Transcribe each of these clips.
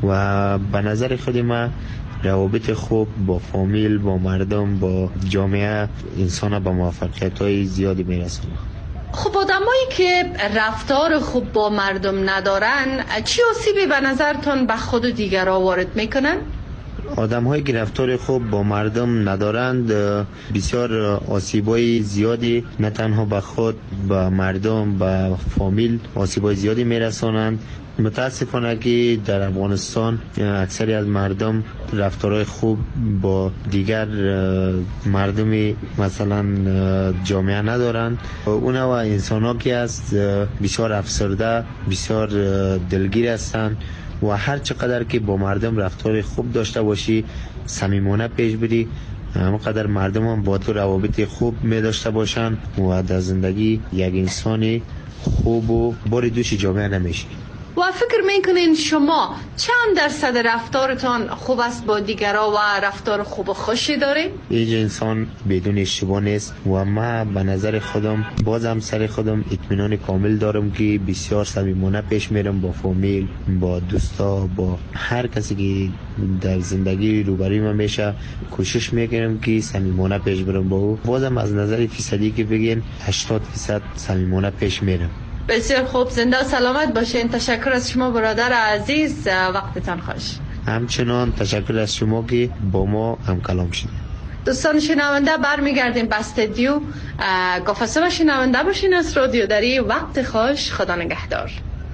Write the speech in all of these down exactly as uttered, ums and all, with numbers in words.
و به نظر خود من روابط خوب با فامیل، با مردم، با جامعه انسان به موفقیت‌های زیادی میرسونه. خب آدمایی که رفتار خوب با مردم ندارن چی آسیبی به نظرتون به خود و دیگرها وارد میکنن؟ آدم هایی که رفتار خوب با مردم ندارند بسیار آسیبای زیادی نه تنها به خود، به مردم، به فامیل آسیبای زیادی میرسانند. متاسفانه که در افغانستان اکثری از مردم رفتارهای خوب با دیگر مردمی مثلا جامعه ندارند. اونا و انسان ها که است بسیار افسرده، بسیار دلگیر هستند و هر چقدر که با مردم رفتار خوب داشته باشی، صمیمانه پیش بری، همونقدر مردم هم با تو روابط خوب می داشته باشن و در زندگی یک انسانی خوب و بار دوش جامعه نمیشی. و فکر میکنین شما چند درصد رفتارتان خوب است با دیگرها و رفتار خوب و خوشی دارین؟ هیچ انسان بدون اشتباه نیست و من به نظر خودم بازم سر خودم اطمینان کامل دارم که بسیار صمیمانه پیش میرم با فامیل، با دوستا، با هر کسی که در زندگی روبروی من میشه. کوشش میکنم که صمیمانه پیش برم با او. بازم از نظر فیصدی که بگین هشتاد فیصد صمیمانه پیش میرم. بسیار خوب، زنده و سلامت باشین. تشکر از شما برادر عزیز، وقتتان خوش. همچنان تشکر از شما که با ما هم کلام شدید. دوستان شنونده برمیگردیم به استودیو. گفتم شنونده باشین از رادیو دری. وقت خوش، خدا نگهدار.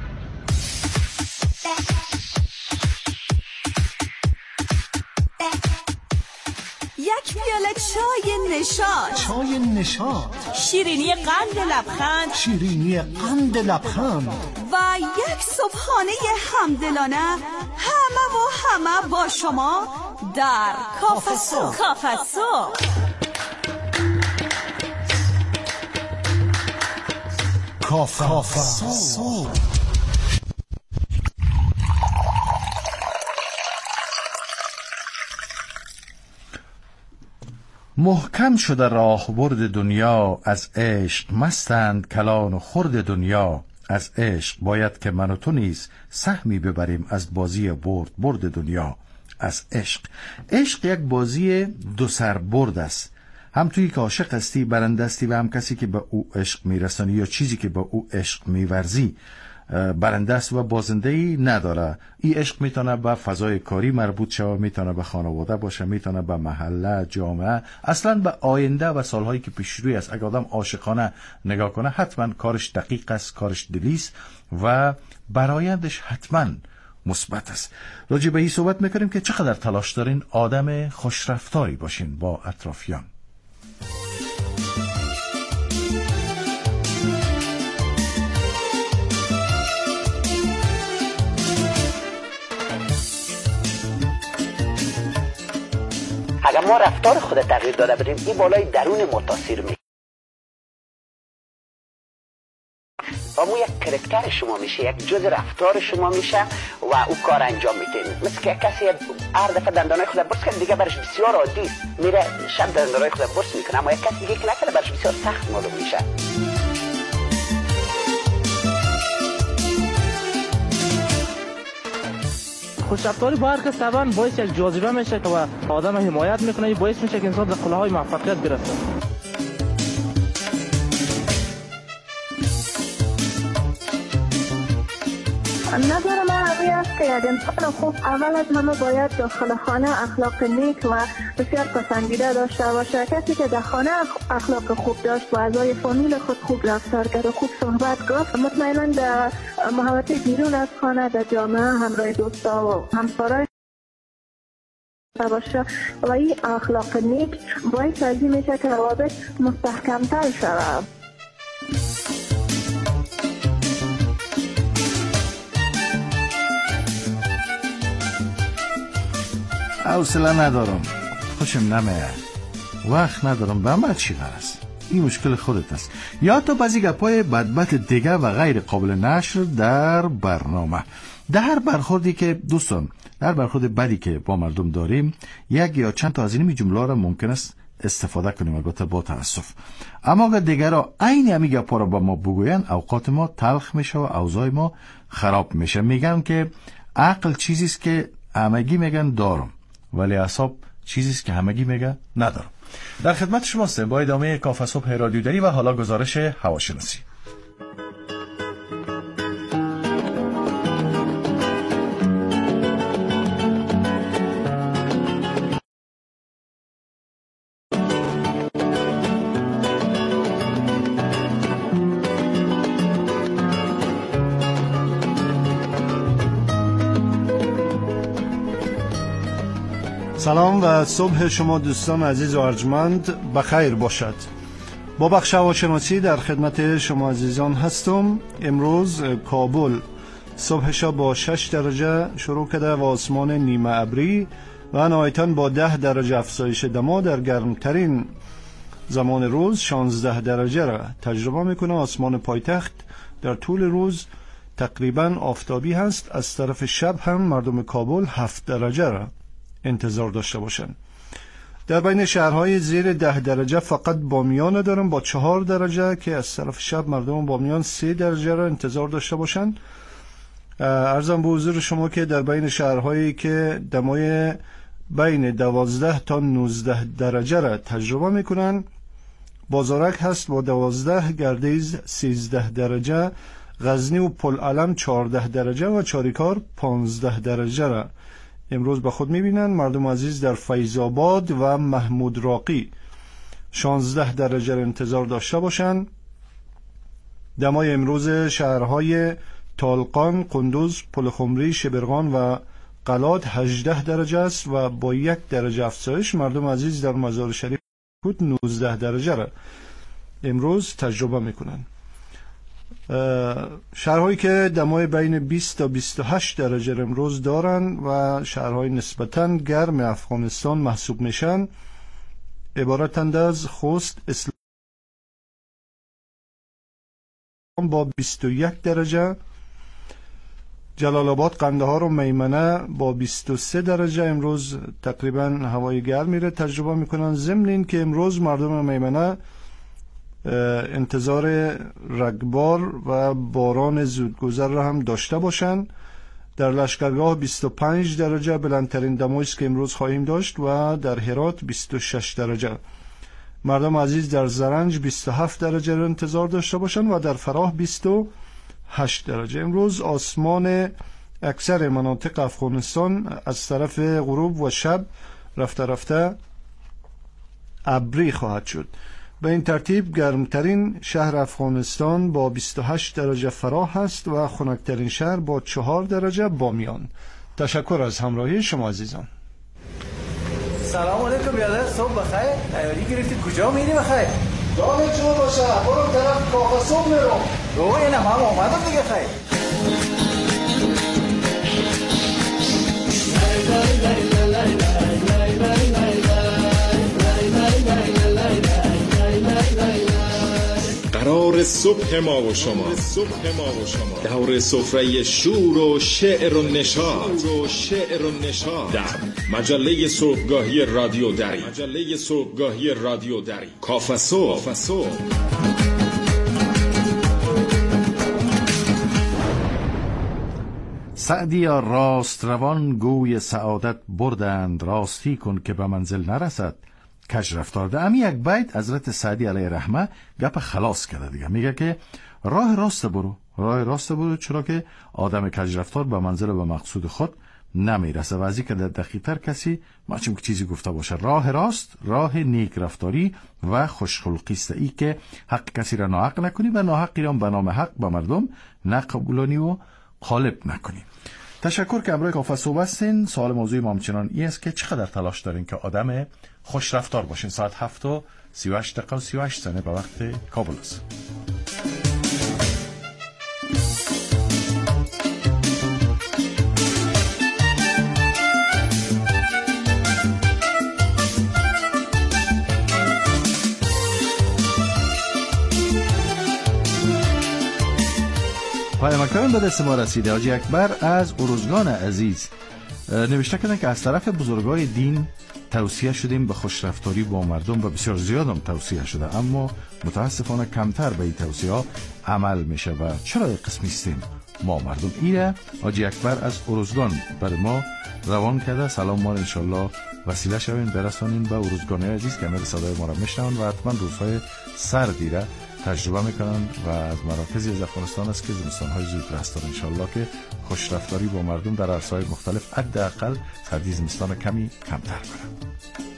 یک پیاله چای نشاط، چای نشاط، شیرینی قند لبخند، شیرینی قند لبخند و یک صبحانه همدلانه، همه و همه با شما در کافه صبح. کافه صبح کافه صبح. محکم شده راهبرد دنیا، از عشق مستند کلان و خرد دنیا. از عشق باید که من و تو نیز سهمی ببریم از بازی برد برد دنیا. از عشق عشق یک بازی دو سر برد است. هم توی که عاشق هستی برنده هستی و هم کسی که به او عشق میرسانی یا چیزی که به او عشق میورزی برنده است و بازنده‌ای نداره. این عشق میتونه به فضای کاری مربوط شود، میتونه به خانواده باشه، میتونه به محله، جامعه، اصلا به آینده و سالهایی که پیش روی است. اگه آدم عاشقانه نگاه کنه حتما کارش دقیق است، کارش دلیست و برایندش حتما مثبت است. راجع به این صحبت میکنیم که چقدر تلاش دارین آدم خوشرفتاری باشین با اطرافیان. اگر ما رفتار خود تغییر داده بریم این بالای درون ما تاثیر می و مو یک کرکتر شما میشه، یک جز رفتار شما میشه و او کار انجام میده. مثل که کسی هر دفعه دندانای خود برس کنه دیگه برش بسیار عادی است، میره شب دندانای خود برس میکنه، اما یک کسی دیگه که نکنه برش بسیار سخت معلوم میشه. خوشرفتاری با هر کس طبعا باعث یک جاذبه میشه که آدم حمایت میکنه، این باعث میشه که انسان به قله‌های موفقیت برسه. نظر من همی است که یک انسان خوب اول از همه باید داخل خانه اخلاق نیک و بسیار پسندیده داشته باشه. کسی که در خانه اخلاق خوب داشت با اعضای فامیل خود خوب رفتار کرد و خوب صحبت گفت، مطمئنا در محوطه بیرون از خانه در جامعه همراه دوستا و همسرای باشه و این اخلاق نیک باعث از این میشه که روابط مستحکمتر شود. حوصله ندارم، خوشم نمیاد، وقت ندارم، به من چی غرض؟ این مشکل خودت است. یا تو بعضی گپای بدبخت دیگه و غیر قابل نشر در برنامه. در هر برخوردی که دوستان، در برخورد بدی که با مردم داریم، یک یا چند تا از این جمله را ممکن است استفاده کنیم، البته با تاسف. اما اگر دیگرها عین همین گپا را با ما بگوین، اوقات ما تلخ میشه و اوضاع ما خراب میشه. میگن که عقل چیزی است که همگی میگن دارم، ولی اعصاب چیزی است که همگی میگن ندارم. در خدمت شما هستیم با ادامه کافه صبح رادیو دری و حالا گزارش هواشناسی. سلام و صبح شما دوستان عزیز و ارجمند بخیر باشد. با بخش هواشناسی در خدمت شما عزیزان هستم. امروز کابل صبحش با شش درجه شروع کرده و آسمان نیمه ابری و نهایتاً با ده درجه افزایش دما در گرمترین زمان روز شانزده درجه را تجربه میکنه. آسمان پایتخت در طول روز تقریباً آفتابی هست. از طرف شب هم مردم کابل هفت درجه را انتظار داشته باشند. در بین شهرهای زیر ده درجه فقط بامیان دارم با چهار درجه که از طرف شب مردم بامیان سه درجه را انتظار داشته باشند. عرضم به حضور شما که در بین شهرهایی که دمای بین دوازده تا نوزده درجه را تجربه میکنن بازارک هست با دوازده، گردیز سیزده درجه، غزنی و پلعلم چهارده درجه و چاریکار پانزده درجه را امروز به خود میبینن. مردم عزیز در فیض‌آباد و محمود راقی شانزده درجه انتظار داشته باشند. دمای امروز شهرهای تالقان، قندوز، پلخمری، شبرغان و قلات هجده درجه است و با یک درجه افزایش مردم عزیز در مزار شریف نوزده درجه را امروز تجربه میکنن. شهرهایی که دمای بین بیست تا بیست و هشت درجه امروز دارن و شهرهای نسبتاً گرم افغانستان محسوب میشن عبارتند از خوست اسلام با بیست و یک درجه، جلال آباد، قندهار و میمنه با بیست و سه درجه امروز تقریباً هوای گرمی را تجربه میکنن. ضمن این که امروز مردم میمنه انتظار رگبار و باران زودگذر را هم داشته باشند. در لشکرگاه بیست و پنج درجه بلندترین دمایی است که امروز خواهیم داشت و در هرات بیست و شش درجه. مردم عزیز در زرنج بیست و هفت درجه را انتظار داشته باشند و در فراه بیست و هشت درجه. امروز آسمان اکثر مناطق افغانستان از طرف غروب و شب رفته رفته ابری خواهد شد. به این ترتیب گرمترین شهر افغانستان با بیست و هشت درجه فراه هست و خنکترین شهر با چهار درجه بامیان. تشکر از همراهی شما عزیزان. سلام علیکم بیادر، صبح بخیر. تیاری گرفتید کجا میری بخیر؟ دانه چون باشه برو طرف کافه صبح میرم. رو اینم هم آمدم دیگه خیر. قرار صبح ما و شما دور سفره شور و شعر و نشاط در مجله صبحگاهی رادیو دری مجله صبحگاهی رادیو دری کافه صبح. سعدیا راست روان گوی سعادت بردند، راستی کن که به منزل نرسد کج رفتار. ده امی یک بیت حضرت سعدی علیه رحمه گپ خلاص کرده دیگه. میگه که راه راست برو، راه راست برو، چرا که آدم کج رفتار به منزل و به مقصود خود نمیرسه. و از اینکه در دقیق‌تر کسی ماچم که چیزی گفته باشه، راه راست راه نیک رفتاری و خوشخلقی است، ای که حق کسی را ناحق نکنی و ناحقی را به نام حق به مردم نقبولانی و غالب نکنی. تشکر که امروز کافه صبح هستین. سوال موضوع ما همچنان این است که چقدر تلاش دارین که آدم خوش رفتار باشین. ساعت هفت و سی و هشت دقیقه و سی و هشت ثانیه به وقت کابل است. پیامکان به دست ما رسیده. حاجی اکبر از ارزگان عزیز نوشته کردن که از طرف بزرگای دین توصیه شدیم به خوشرفتاری با مردم و بسیار زیاد هم توصیه شده، اما متاسفانه کمتر به این توصیه ها عمل میشه. و چرا قسمی استیم ما مردم. ایره حاجی اکبر از ارزگان برای ما روان کرده. سلام ما انشالله وسیله شوین برسانین به ارزگانای عزیز که امیر صدای ما را میشنون و حتما روزهای سردی را تجربه میکنن و از مراکزی از افغانستان است که زمستان‌های زود هستند. انشالله که خوشرفتاری با مردم در عرصه‌های مختلف حداقل سردی زمستان کمی کمتر کنه.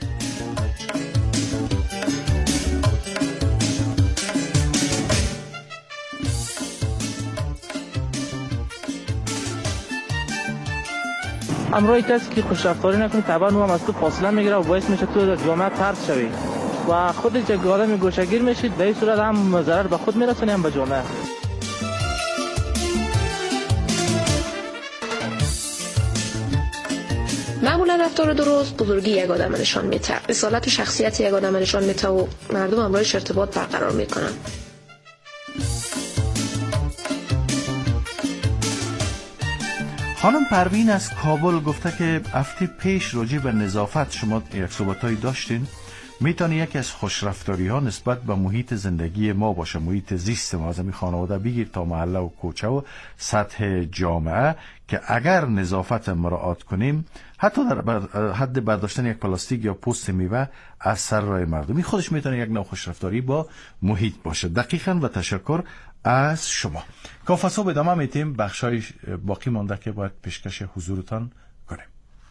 امروی کسی که خوشرفتاری نکنی طبعا او هم از تو فاصله میگیره و باعث میشه تو در جامعه طرد شوی و خودت یک آدم گوشه‌گیر میشید. به این صورت هم ضرر به خود میرسونی هم به جامعه. معمولا رفتار درست بزرگی یک آدم نشان میده، اصالت و شخصیت یک آدم نشان میده و مردم همراهش ارتباط برقرار میکنن. خانم پروین از کابل گفته که هفته پیش راجع به نظافت شما یک صحبتایی داشتین. میتونه یکی از خوشرفتاری ها نسبت به محیط زندگی ما باشه، محیط زیست ما، از همین خانواده بگیر تا محله و کوچه و سطح جامعه، که اگر نظافت مراعات کنیم حتی در حد برداشتن یک پلاستیک یا پوست میوه از سر راه مردمی خودش میتونه یک نوع خوشرفتاری با محیط باشه. دقیقاً و تشکر از شما. کافه ادامه میتیم، بخشای باقی مانده که باید پیشکش حضورتان کنیم.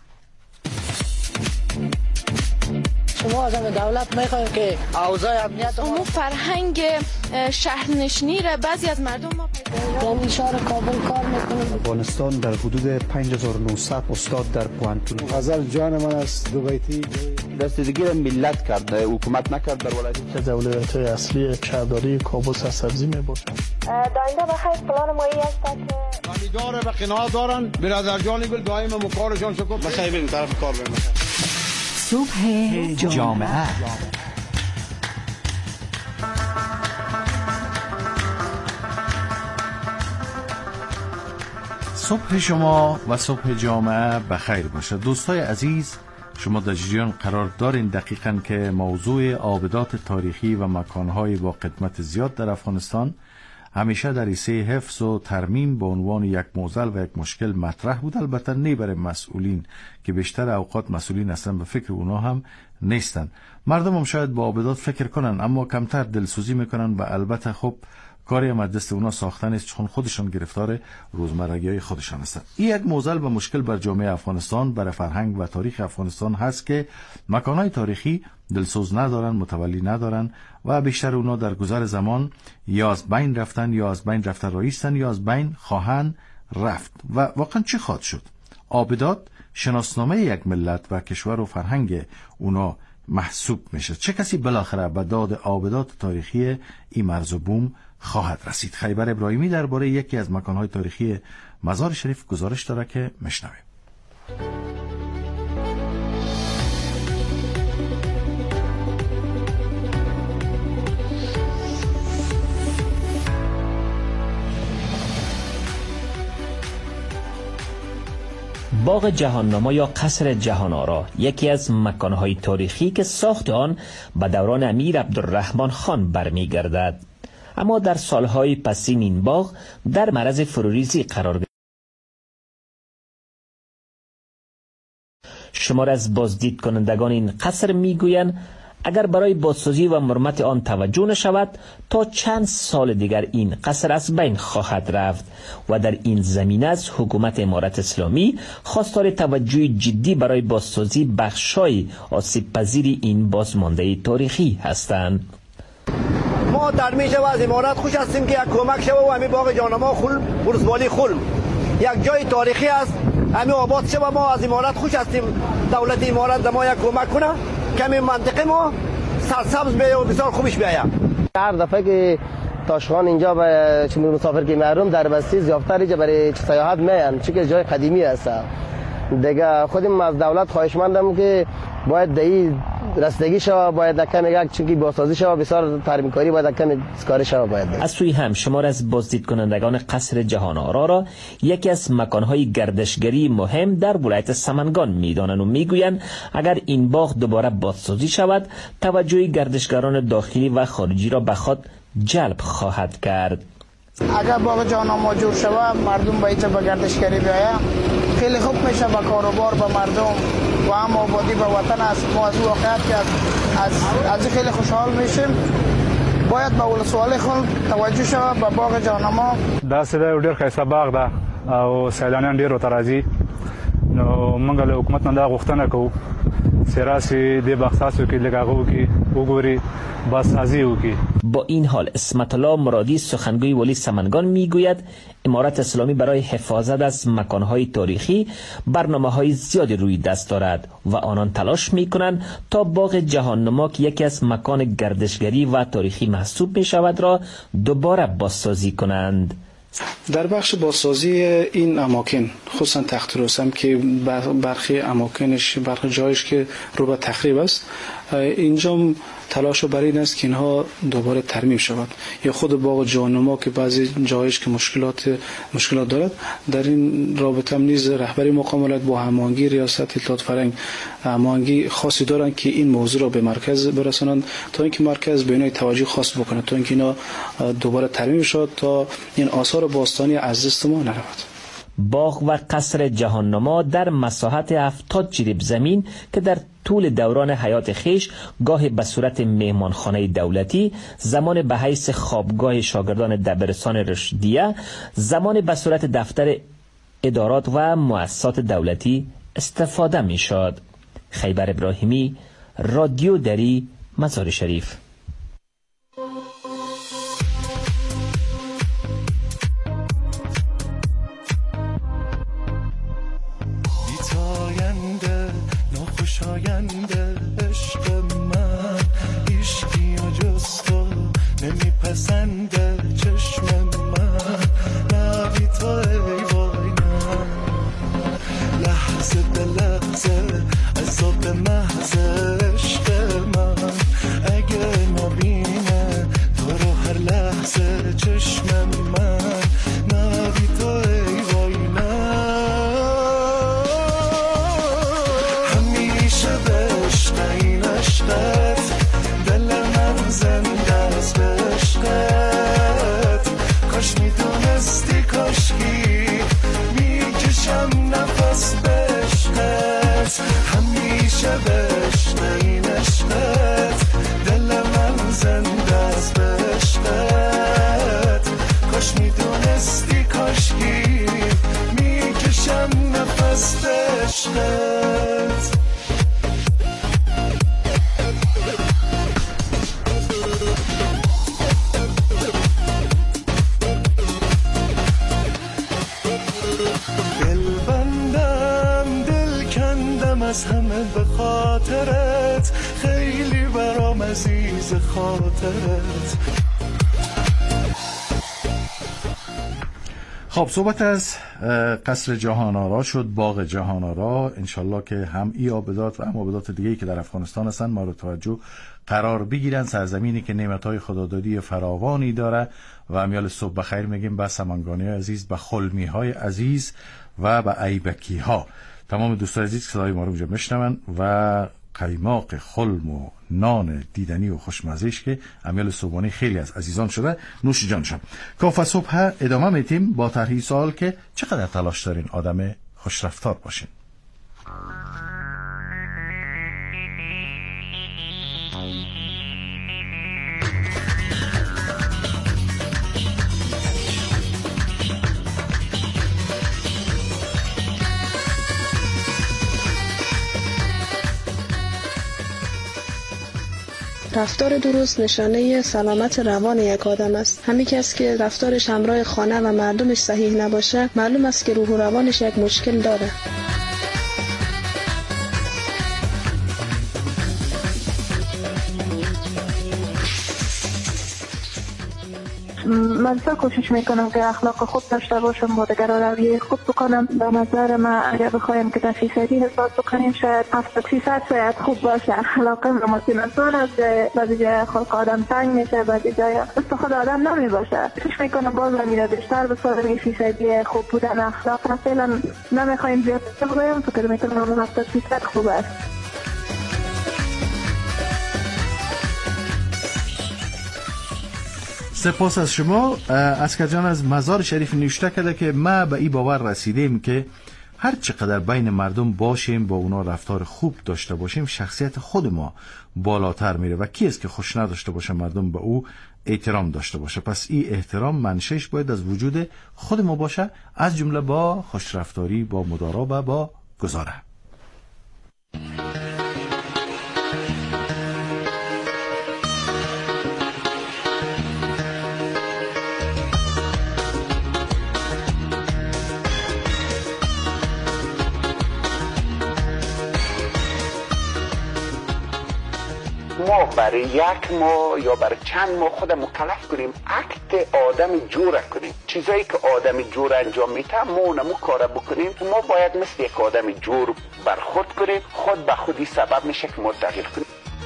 شما از دولت میخواید که اوضاع امنیت امور فرهنگ شهرنشینی را بعضی از مردم ما یعنی شهر کابل کار میکنه. افغانستان در حدود پنج هزار و نهصد استاد در پوانتون. غزل جان من است دو بیتی دستگیری ملت کرد، حکومت نکرد در ولایت. که ولایت‌های اصلی شهرداری کابل سرسبزی میباشد. داینده بخیر پلان مایی است که خریدار به قناعت دارن. برادر جانی گل دائم مکارشان شکر. بخیر بریم طرف کار بریم. صبح جامعه. صبح شما و صبح جامعه بخیر باشه. دوستای عزیز، شما در جریان قرار دارین دقیقاً که موضوع آبدات تاریخی و مکانهای با قدمت زیاد در افغانستان همیشه در حیث حفظ و ترمیم به عنوان یک معضل و یک مشکل مطرح بود. البته نه برای مسئولین که بیشتر اوقات مسئولین اصلا به فکر اونا هم نیستن. مردم هم شاید با آبدات فکر کنن اما کمتر دلسوزی میکنن و البته خب کاری هم از دست اونا ساختن است چون خودشان گرفتار روزمرگی خودشان هستند. این یک معضل و مشکل بر جامعه افغانستان، برای فرهنگ و تاریخ افغانستان هست که مکانهای تاریخی دلسوز ندارن، متولی ندارن و بیشتر اونا در گذر زمان یا از بین رفتن یا از بین رفته رایستن یا از بین خواهند رفت. و واقعا چی خواهد شد؟ آبدات شناسنامه یک ملت و کشور و فرهنگ اونا محسوب میشه. چه کسی بالاخره به داد آبدات تاریخی این مرز و بوم خواهد رسید؟ خیبر ابراهیمی درباره یکی از مکانهای تاریخی مزار شریف گزارش داره که میشنویم. باغ جهاننما یا قصر جهانآرا یکی از مکانهای تاریخی که ساخت آن به دوران امیر عبدالرحمن خان برمیگردد، اما در سالهای پسین این باغ در معرض فروریزی قرار گرفت. شمار از بازدید کنندگان این قصر میگویند اگر برای بازسازی و مرمت آن توجه نشود تا چند سال دیگر این قصر از بین خواهد رفت و در این زمینه از حکومت امارت اسلامی خواستار توجه جدی برای بازسازی بخشای آسیب پذیر این بازمانده تاریخی هستند. ما در میشه و از امارت خوش هستیم که یک کمک شوه و همین باغ جهاننما خلم ورزبالی خلم یک جای تاریخی است، همین آباد شوه. ما از امارت خوش هستیم دولت امارت ما یک کمک کنه کمی منطقه ما سرسبز بیایه و بسیار خوبش بیایه. هر دفعه که تاشقان اینجا به چون مسافر که محروم در بستی زیافتر اینجا برای سیاحت میان، چون که جای قدیمی است دیگه. خودم از دولت خواهشمندم که باید دایی رسیدگی شود، باید کم یک چونکی بازسازی شود، بسیار ترمیم کاری باید کم کار شود. باید از سوی هم شمار از بازدید کنندگان قصر جهانآرا را یکی از مکانهای گردشگری مهم در ولایت سمنگان میدانند و میگویند اگر این باغ دوباره بازسازی شود توجه گردشگران داخلی و خارجی را به خود جلب خواهد کرد. اگر باغ جهانما جور شود مردم به اینجا به گردشگری بیاید خیلی خوب میشه به کاروبار به مردم و هم آبادی به وطن است. ما از واقعیت که از از خیلی خوشحال میشیم. باید به ولسوالی خود توجه شود به باغ جهانما. دا سده ډیر ښایسته باغ ده او سیلانیان ډیر ورته راځي. نو موږ له حکومت نه دا غوښتنه کوو چې راسي دې باغ ساسو کې لږ هغه وکړي وګوري بس ازی وکړي. با این حال اسمت الله مرادی سخنگوی ولی سمنگان میگوید امارت اسلامی برای حفاظت از مکانهای تاریخی برنامه‌های زیادی روی دست دارد و آنان تلاش میکنند تا باغ جهاننما که یکی از مکان گردشگری و تاریخی محسوب میشود را دوباره بازسازی کنند. در بخش بازسازی این اماکن خصوصا تخت رستم که برخی اماکنش برخی جایش که رو به تخریب است، اینجا تلاش برای این است که اینها دوباره ترمیم شود. یا خود باغ جهاننما که بعضی جایش که مشکلات مشکلات دارد، در این رابطه هم نیز رهبری مقام ولایت با هماهنگی ریاست اطلاعات فرهنگ هماهنگی خاصی دارند که این موضوع را به مرکز برسانند تا اینکه مرکز به اینها توجه خاص بکنه تا اینکه اینا دوباره ترمیم شود تا این آثار باستانی از دست ما نرود. باغ و قصر جهاننما در مساحت هفتاد جریب زمین که در طول دوران حیات خیش گاه به صورت مهمانخانه دولتی، زمان به حیث خوابگاه شاگردان دبیرستان رشدیه، زمان به صورت دفتر ادارات و مؤسسات دولتی استفاده می شد. خیبر ابراهیمی، رادیو دری، مزار شریف. شاینده عشق من ایشکی و جستو نمیپسنده چشم من نبی تو ای وای من لحظه به لحظه عذاب محض عشق من اگه نبینه تو رو هر لحظه چشم من نبی تو ای وای من دل من زنده است به عشقت کاش میدونستی کاشکی میکشم نفس به عشقت همیشه به عشق این عشقت دل من زنده است به عشقت کاش میدونستی کاشکی میکشم نفس به عشقت. از همه به خاطرت خیلی برام عزیز خاطرت. خب صحبت از قصر جهان آرا شد، باغ جهان آرا. انشالله که هم ای آبدات و هم آبدات دیگه‌ای که در افغانستان هستن مورد توجه قرار بگیرن. سرزمینی که نعمت‌های خدادادی فراوانی داره و امیال صبح بخیر میگیم به سمنگانی عزیز، به خلمی های عزیز و به ایبکی ها. تمام دوستان عزیز که صدای ما رو اونجا میشنون و قیماق خلم و نان دیدنی و خوشمزهش که امیال صبحانی خیلی از عزیزان شده نوش جانشان. کافه صبح ادامه میتیم با طرحی سوال که چقدر تلاش دارین آدم خوشرفتار باشین. رفتار درست نشانه سلامت روان یک آدم است. همین کس که رفتارش همراه خانه و مردمش صحیح نباشه، معلوم است که روح و روانش یک مشکل داره. من سا کوشش میکنم که اخلاق خوب داشته باشم، با دیگران رویه خوب بکنم. به نظر من اگر بخوایم که در فیصدی حساب بکنیم شاید هفتاد فیصد شاید خوب باشه. اخلاق متناسب است، بعضی جای خلق آدم تنگ میشه، بعضی جای دست خود آدم نمی باشه. کوشش میکنم باز میره بیشتر بسازم فیصدی خوب بودن اخلاق. مثلا نمیخوایم زیاد بگویم، فکر میکنم هفتاد فیصد خوب است. سپاس از شما. اسکر جان از مزار شریف نوشته کرده که ما به این باور رسیدیم که هر چقدر بین مردم باشیم، با اونا رفتار خوب داشته باشیم، شخصیت خود ما بالاتر میره و کی است که خوش نداشته باشه مردم به او احترام داشته باشه. پس این احترام منشأش باید از وجود خود ما باشه، از جمله با خوش رفتاری، با مدارا و با گزاره. ما برای یک ماه یا برای چند ماه خود مکلف کنیم اکت آدم جور کنیم، چیزایی که آدم جور انجام میده ما اونمو کار بکنیم. ما باید مثل یک آدم جور برخورد کنیم، خود به خودی سبب میشه که ما تغییر کنیم.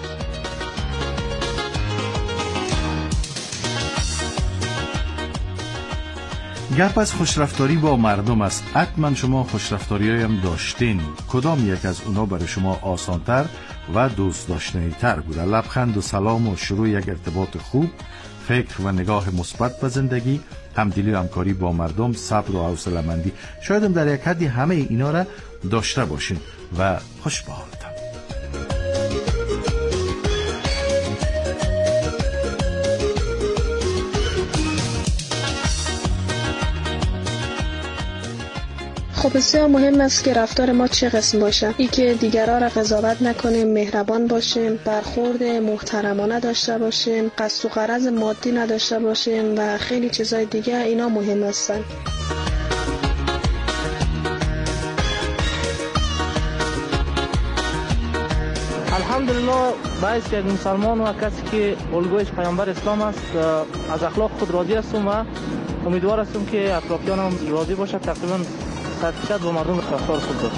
گپ از خوشرفتاری با مردم است. حتما شما خوشرفتاری هم داشتین. کدام یک از اونا برای شما آسانتر و دوست داشتنی تر بوده؟ لبخند و سلام و شروع یک ارتباط خوب، فکر و نگاه مثبت به زندگی، همدلی و همکاری با مردم، صبر و حوصله‌مندی. شاید هم در یک حدی همه اینا را داشته باشین و خوش به حالتان. خب بسیار مهم است که رفتار ما چه قسم باشه. ای که دیگران را قضاوت نکنیم، مهربان باشیم، برخورد محترمانه داشته باشیم، قصد و غرض مادی نداشته باشیم و خیلی چیزای دیگه، اینا مهم هستن. الحمدلله باعث یک مسلمان و کسی که الگویش پیامبر اسلام است از اخلاق خود راضی هستم و امیدوار هستم که اطرافیانم راضی باشد. تقریبا صد درصد با مردم رفتار خوب داشت.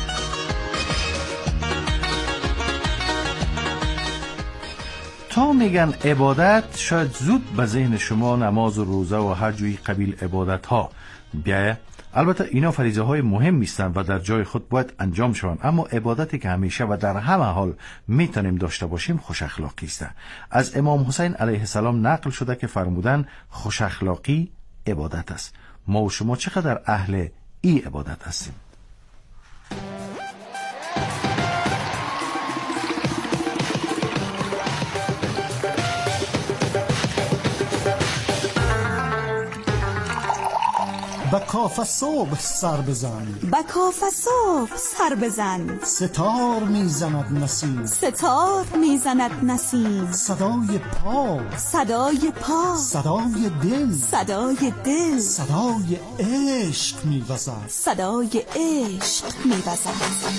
تا میگن عبادت، شاید زود به ذهن شما نماز و روزه و هر جوی قبیل عبادت ها بیایه. البته اینا فریضه های مهم نیستند و در جای خود باید انجام شوند، اما عبادتی که همیشه و در همه حال میتونیم داشته باشیم خوش اخلاقی است. از امام حسین علیه السلام نقل شده که فرمودن خوش اخلاقی عبادت است. ما و شما چقدر اهل ای عبادت هستیم؟ با کاف صبح سر بزن، با کاف صبح سر بزن، ستار میزند نسیم، ستار میزند نسیم، صدای پا، صدای پا، صدای دل، صدای دل، صدای عشق میوزد، صدای عشق میوزد.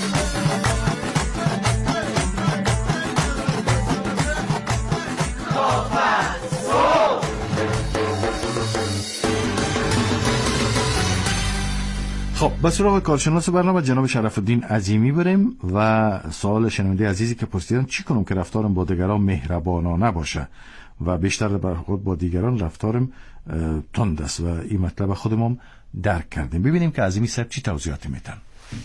خب به سراغ کارشناس برنامه جناب شرف الدین عظیمی بریم و سوال شنونده عزیزی که پرسیدن چی کنم که رفتارم با دیگران مهربانانه باشه و بیشتر برخورد با دیگران رفتارم تند است و این مطلب خودمون درک کردیم. ببینیم که عظیمی صاحب چی توضیحاتی میتن.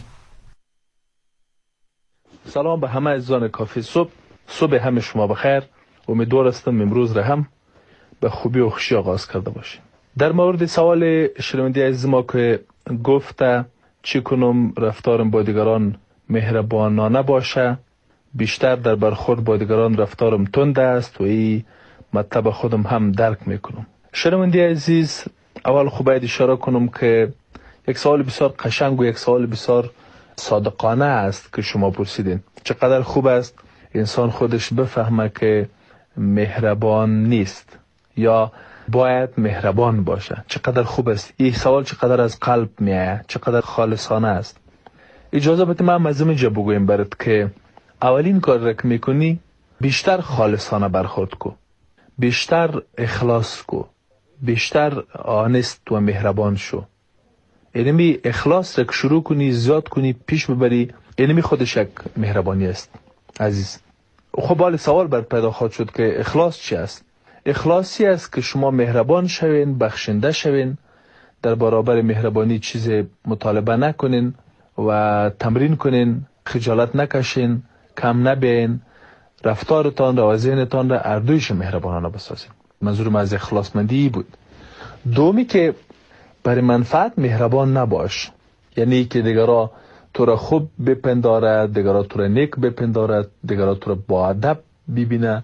سلام به همه عزیزان کافی صبح. صبح همه شما بخیر. امیدوار هستم امروز را هم به خوبی و خوشی آغاز کرده باشیم. در مورد سوال شنونده عزیز ما که گفته چی کنم رفتارم با دیگران مهربانانه باشه، بیشتر در برخورد با دیگران رفتارم تند است و این مطلب خودم هم درک میکنم. شنونده عزیز، اول خوب باید اشاره کنم که یک سوال بسیار قشنگ و یک سوال بسیار صادقانه است که شما پرسیدین. چقدر خوب است انسان خودش بفهمه که مهربان نیست یا باید مهربان باشه. چقدر خوب است این سوال، چقدر از قلب میآید، چقدر خالصانه است. اجازه بده من از اینجا بگویم برات که اولین کار را که میکنی بیشتر خالصانه برخورد کو، بیشتر اخلاص کو، بیشتر آنست و مهربان شو. اینمی اخلاص را که شروع کنی، زیاد کنی، پیش ببری، اینمی خودش یک مهربانی است عزیز. خب حال سوال بر پیدا خواهد شد که اخلاص چی است؟ اخلاصی است که شما مهربان شوین، بخشنده شوین، در برابر مهربانی چیز مطالبه نکنین و تمرین کنین، خجالت نکشین، کم نبین، رفتارتان را و ذهنتان را اردویش مهربانانه بسازین. منظور من از اخلاصمندی بود. دومی که برای منفعت مهربان نباش، یعنی که دیگرها تو را خوب بپندارد، دیگرها تو را نیک بپندارد، دیگرها تو را با ادب ببینه.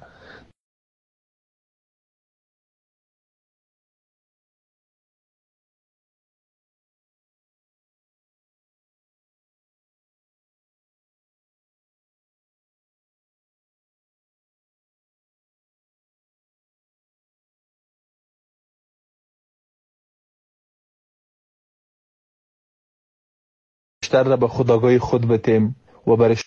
بیشتر را به خودآگاهی خود بتیم و برش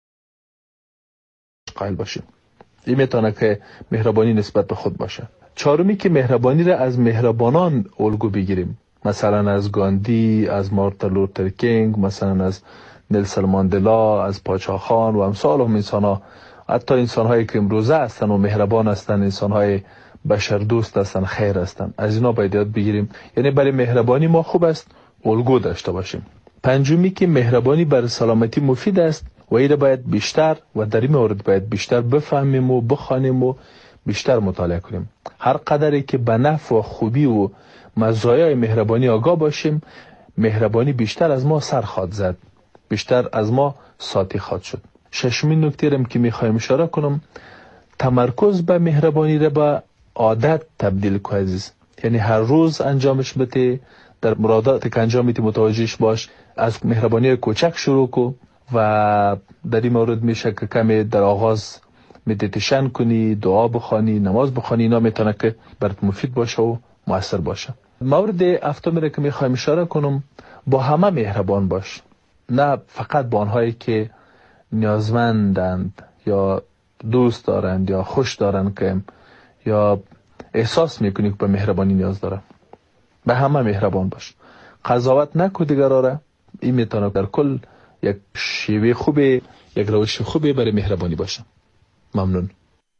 قائل باشیم. این میتونه که مهربانی نسبت به خود باشه. چهارمی که مهربانی را از مهربانان الگو بگیریم، مثلا از گاندی، از مارتین لوتر کینگ، مثلا از نلسون ماندلا، از پاچا خان و امثال هم انسان ها. حتی انسان هایی که امروزه هستن و مهربان هستن، انسان های بشر دوست هستن، خیر هستن، از اینا باید یاد بگیریم. یعنی برای مهربانی ما خوب است الگو داشته باشیم. پنجمی که مهربانی برای سلامتی مفید است و این باید بیشتر و در این مورد باید بیشتر بفهمیم و بخوانیم و بیشتر مطالعه کنیم. هر قدری که به نفع و خوبی و مزایای مهربانی آگاه باشیم، مهربانی بیشتر از ما سر خواهد زد، بیشتر از ما ساتی خواهد شد. ششمین نکته رم که میخوایم اشاره کنم، تمرکز به مهربانی را به عادت تبدیل کو عزیز. یعنی هر روز انجامش بده، در مرادات که انجام میدی متوجهش باش، از مهربانی کوچک شروع کو و در این مورد میشه که کمی در آغاز مدیتیشن کنی، دعا بخوانی، نماز بخوانی، اینا میتونه که برات مفید باشه و مؤثر باشه. مورد هفتم را که میخوایم اشاره کنم، با همه مهربان باش، نه فقط با آنهایی که نیازمندند یا دوست دارند یا خوش دارند که یا احساس میکنی که به مهربانی نیاز داره. به همه مهربان باش، قضاوت نکو دیگران را. این میتونه در کل یک شیوه خوبه، یک روش خوبه برای مهربانی باشه. ممنون.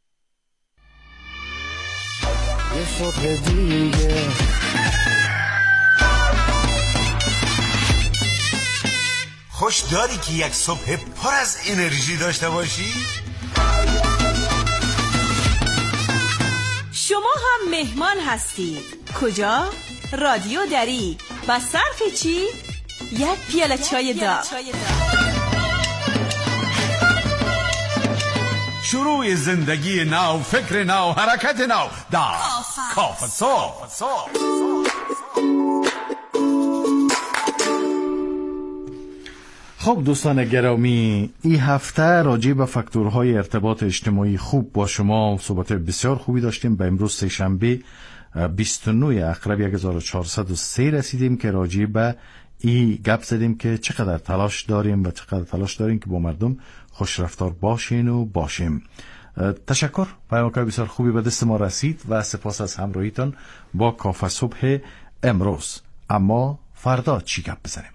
یه صبح دیگه خوش داری که یک صبح پر از انرژی داشته باشی؟ شما هم مهمان هستید. کجا؟ رادیو دری. با صرف چی؟ یک پیاله چای داغ. شروع زندگی نو، فکر نو، حرکت نو در کافه صبح. خب دوستان گرامی، این هفته راجع به فاکتورهای ارتباط اجتماعی خوب با شما صحبت بسیار خوبی داشتیم. به امروز سه‌شنبه بیست و نه اکتبر هزار و چهارصد و سه رسیدیم که راجع به این گپ زدیم که چقدر تلاش داریم و چقدر تلاش داریم که با مردم خوش رفتار باشین و باشیم. تشکر، پیام‌های بسیار خوبی به دست ما رسید و سپاس از همراهیتان با کافه صبح امروز. اما فردا چی گپ بزنیم؟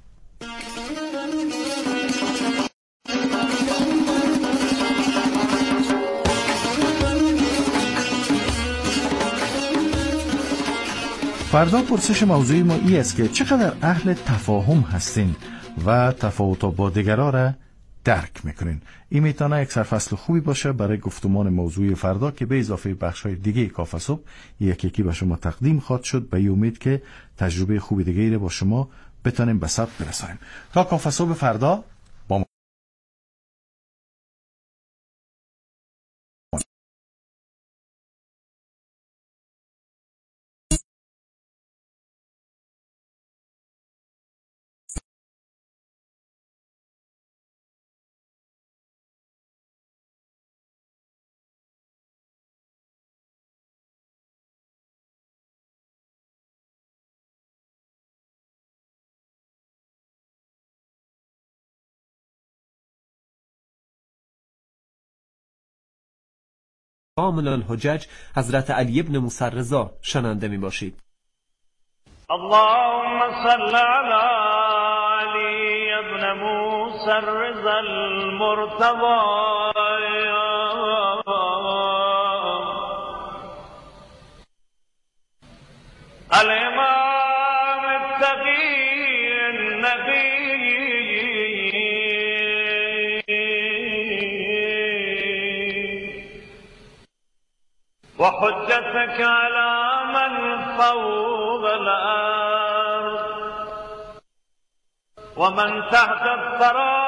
فردا پرسش موضوعی ما ای است که چقدر اهل تفاهم هستین و تفاوت‌ها با دیگران را درک میکنین. این میتونه یک سرفصل خوبی باشه برای گفتمان موضوعی فردا که به اضافه بخش‌های دیگه کافه صبح یکی یکی به شما تقدیم خواهد شد، به امید که تجربه خوبی دیگه را با شما بتونیم به ثبت برسانیم. تا کافه صبح فردا با ما کامل الحجج حضرت علی ابن موسی رضا شنونده می باشید. اللهم صل علی علی ابن موسی رضا المرتضی الامام التقی النبی وحجتك على من فوق الأرض ومن تحت الثرى